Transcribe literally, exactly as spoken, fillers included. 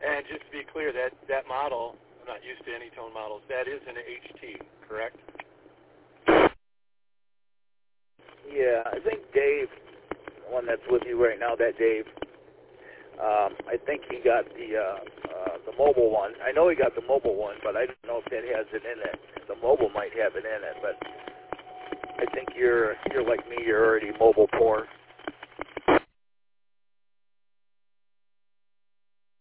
And just to be clear, that, that model, I'm not used to Anytone models, that is an H T, correct? Yeah, I think Dave, the one that's with you right now, that Dave, um, I think he got the uh, uh, the mobile one. I know he got the mobile one, but I don't know if that has it in it. The mobile might have it in it, but I think you're you're like me. You're already mobile poor.